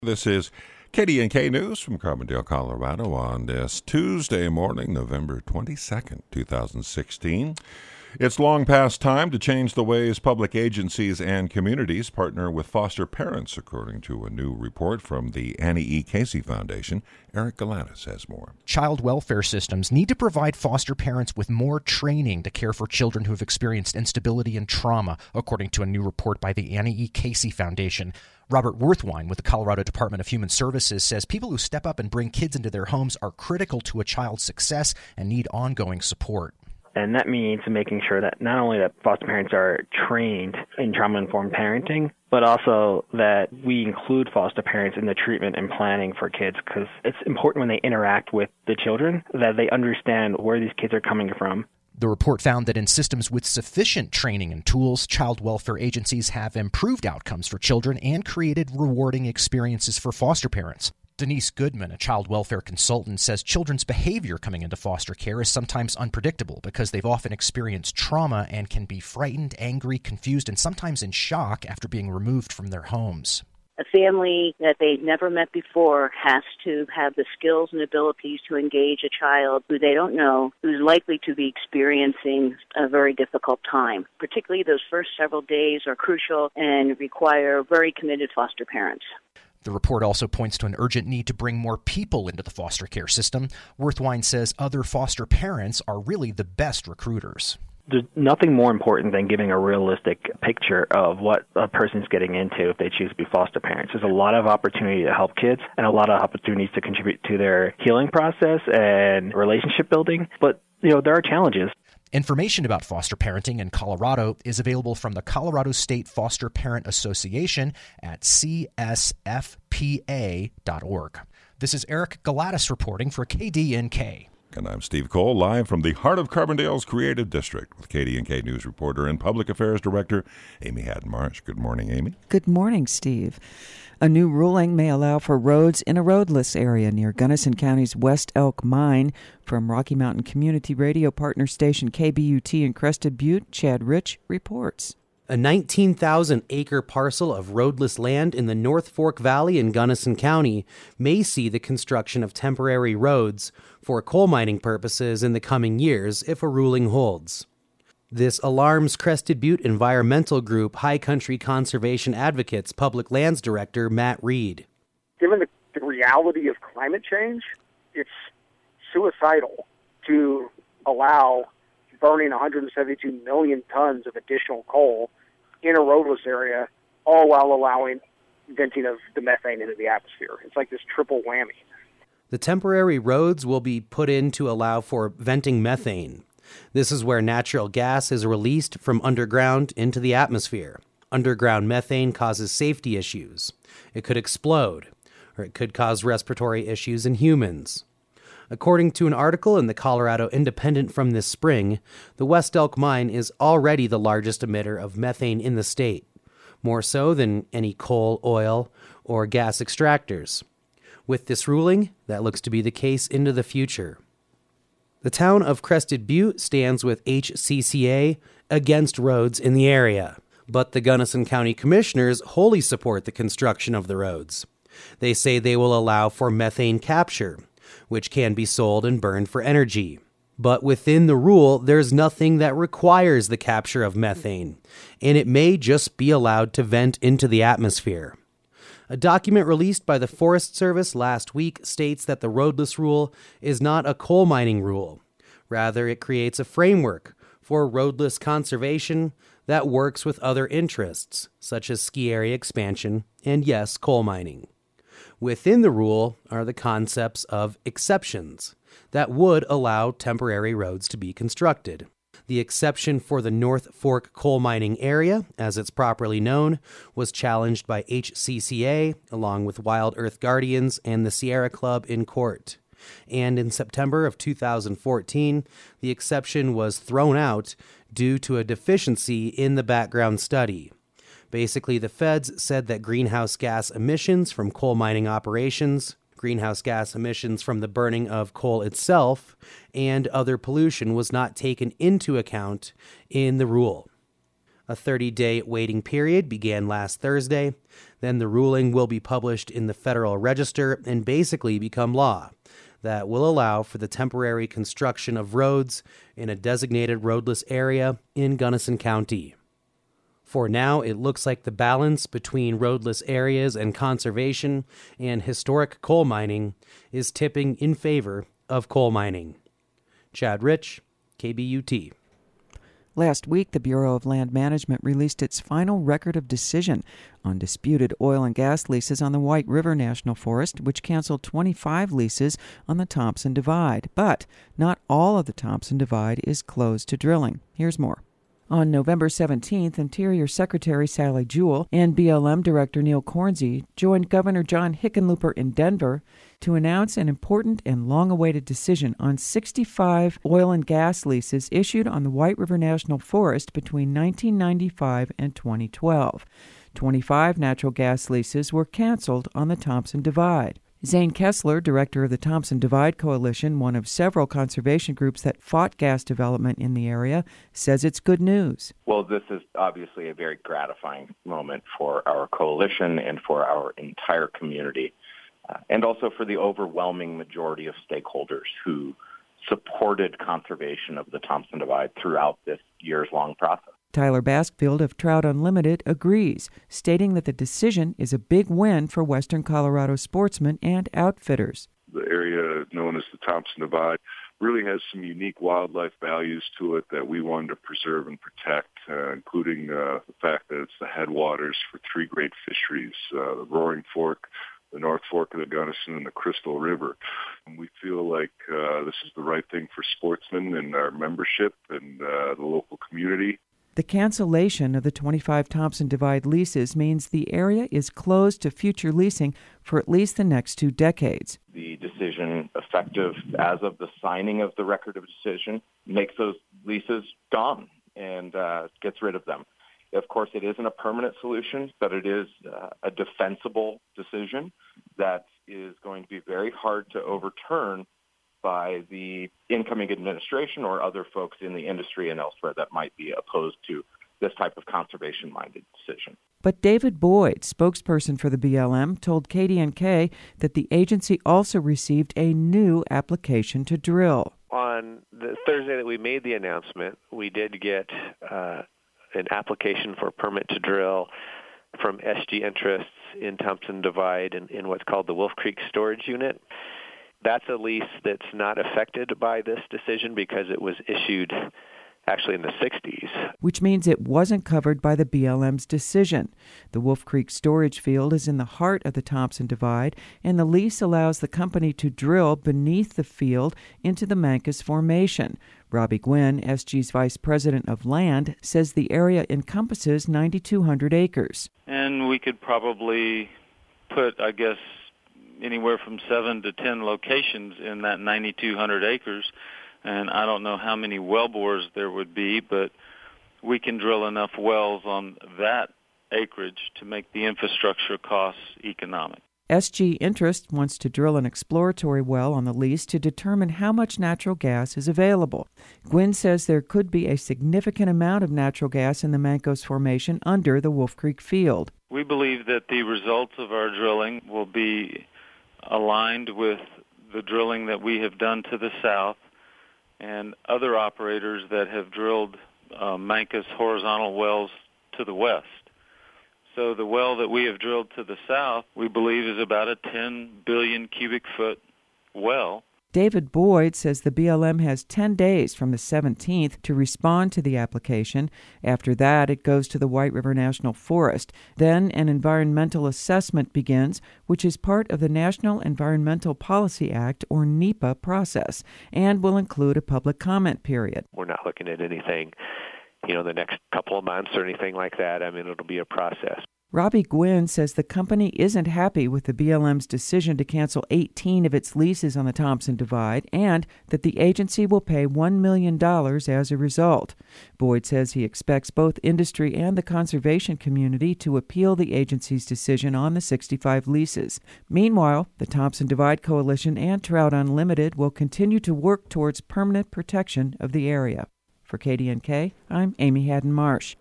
This is KDNK News from Carbondale, Colorado on this Tuesday morning, November 22nd, 2016. It's long past time to change the ways public agencies and communities partner with foster parents, according to a new report from the Annie E. Casey Foundation. Eric Galatis has more. Child welfare systems need to provide foster parents with more training to care for children who have experienced instability and trauma, according to a new report by the Annie E. Casey Foundation. Robert Werthwein with the Colorado Department of Human Services says people who step up and bring kids into their homes are critical to a child's success and need ongoing support. And that means making sure that not only that foster parents are trained in trauma-informed parenting, but also that we include foster parents in the treatment and planning for kids, because it's important when they interact with the children that they understand where these kids are coming from. The report found that in systems with sufficient training and tools, child welfare agencies have improved outcomes for children and created rewarding experiences for foster parents. Denise Goodman, a child welfare consultant, says children's behavior coming into foster care is sometimes unpredictable because they've often experienced trauma and can be frightened, angry, confused, and sometimes in shock after being removed from their homes. A family that they've never met before has to have the skills and abilities to engage a child who they don't know, who's likely to be experiencing a very difficult time. Particularly those first several days are crucial and require very committed foster parents. The report also points to an urgent need to bring more people into the foster care system. Werthwein says other foster parents are really the best recruiters. There's nothing more important than giving a realistic picture of what a person's getting into if they choose to be foster parents. There's a lot of opportunity to help kids and a lot of opportunities to contribute to their healing process and relationship building. But, there are challenges. Information about foster parenting in Colorado is available from the Colorado State Foster Parent Association at csfpa.org. This is Eric Galatis reporting for KDNK. And I'm Steve Cole, live from the heart of Carbondale's Creative District with KDNK News reporter and Public Affairs Director Amy Haddon-Marsh. Good morning, Amy. Good morning, Steve. A new ruling may allow for roads in a roadless area near Gunnison County's West Elk Mine. From Rocky Mountain Community Radio partner station KBUT in Crested Butte, Chad Rich reports. A 19,000-acre parcel of roadless land in the North Fork Valley in Gunnison County may see the construction of temporary roads for coal mining purposes in the coming years if a ruling holds. This alarms Crested Butte environmental group High Country Conservation Advocates Public Lands Director Matt Reed. Given the reality of climate change, it's suicidal to allow burning 172 million tons of additional coal in a roadless area, all while allowing venting of the methane into the atmosphere. It's like this triple whammy. The temporary roads will be put in to allow for venting methane. This is where natural gas is released from underground into the atmosphere. Underground methane causes safety issues. It could explode, or it could cause respiratory issues in humans. According to an article in the Colorado Independent from this spring, the West Elk Mine is already the largest emitter of methane in the state, more so than any coal, oil, or gas extractors. With this ruling, that looks to be the case into the future. The town of Crested Butte stands with HCCA against roads in the area, but the Gunnison County Commissioners wholly support the construction of the roads. They say they will allow for methane capture, which can be sold and burned for energy. But within the rule, there's nothing that requires the capture of methane, and it may just be allowed to vent into the atmosphere. A document released by the Forest Service last week states that the roadless rule is not a coal mining rule. Rather, it creates a framework for roadless conservation that works with other interests, such as ski area expansion and, yes, coal mining. Within the rule are the concepts of exceptions that would allow temporary roads to be constructed. The exception for the North Fork coal mining area, as it's properly known, was challenged by HCCA along with Wild Earth Guardians and the Sierra Club in court. And in September of 2014, the exception was thrown out due to a deficiency in the background study. Basically, the feds said that greenhouse gas emissions from coal mining operations, greenhouse gas emissions from the burning of coal itself, and other pollution was not taken into account in the rule. A 30-day waiting period began last Thursday. Then the ruling will be published in the Federal Register and basically become law. That will allow for the temporary construction of roads in a designated roadless area in Gunnison County. For now, it looks like the balance between roadless areas and conservation and historic coal mining is tipping in favor of coal mining. Chad Rich, KBUT. Last week, the Bureau of Land Management released its final record of decision on disputed oil and gas leases on the White River National Forest, which canceled 25 leases on the Thompson Divide. But not all of the Thompson Divide is closed to drilling. Here's more. On November 17th, Interior Secretary Sally Jewell and BLM Director Neil Cornsey joined Governor John Hickenlooper in Denver to announce an important and long-awaited decision on 65 oil and gas leases issued on the White River National Forest between 1995 and 2012. 25 natural gas leases were canceled on the Thompson Divide. Zane Kessler, director of the Thompson Divide Coalition, one of several conservation groups that fought gas development in the area, says it's good news. Well, this is obviously a very gratifying moment for our coalition and for our entire community, and also for the overwhelming majority of stakeholders who supported conservation of the Thompson Divide throughout this years-long process. Tyler Baskfield of Trout Unlimited agrees, stating that the decision is a big win for Western Colorado sportsmen and outfitters. The area known as the Thompson Divide really has some unique wildlife values to it that we wanted to preserve and protect, including the fact that it's the headwaters for three great fisheries, the Roaring Fork, the North Fork of the Gunnison, and the Crystal River. And we feel like this is the right thing for sportsmen and our membership and the local community. The cancellation of the 25 Thompson Divide leases means the area is closed to future leasing for at least the next 2 decades. The decision, effective as of the signing of the record of decision, makes those leases gone and gets rid of them. Of course, it isn't a permanent solution, but it is a defensible decision that is going to be very hard to overturn by the incoming administration or other folks in the industry and elsewhere that might be opposed to this type of conservation-minded decision. But David Boyd, spokesperson for the BLM, told KDNK that the agency also received a new application to drill. On the Thursday that we made the announcement, we did get an application for a permit to drill from SG Interests in Thompson Divide in what's called the Wolf Creek Storage Unit. That's a lease that's not affected by this decision because it was issued actually in the 60s. Which means it wasn't covered by the BLM's decision. The Wolf Creek storage field is in the heart of the Thompson Divide, and the lease allows the company to drill beneath the field into the Mancos Formation. Robbie Gwynn, SG's vice president of land, says the area encompasses 9,200 acres. And we could probably put, I guess, anywhere from 7 to 10 locations in that 9,200 acres. And I don't know how many well bores there would be, but we can drill enough wells on that acreage to make the infrastructure costs economic. SG Interest wants to drill an exploratory well on the lease to determine how much natural gas is available. Gwynn says there could be a significant amount of natural gas in the Mancos Formation under the Wolf Creek field. We believe that the results of our drilling will be aligned with the drilling that we have done to the south and other operators that have drilled Mancos horizontal wells to the west. So the well that we have drilled to the south, we believe, is about a 10 billion cubic foot well. David Boyd says the BLM has 10 days from the 17th to respond to the application. After that, it goes to the White River National Forest. Then an environmental assessment begins, which is part of the National Environmental Policy Act, or NEPA, process, and will include a public comment period. We're not looking at anything, the next couple of months or anything like that. I mean, it'll be a process. Robbie Gwynn says the company isn't happy with the BLM's decision to cancel 18 of its leases on the Thompson Divide and that the agency will pay $1 million as a result. Boyd says he expects both industry and the conservation community to appeal the agency's decision on the 65 leases. Meanwhile, the Thompson Divide Coalition and Trout Unlimited will continue to work towards permanent protection of the area. For KDNK, I'm Amy Haddon Marsh.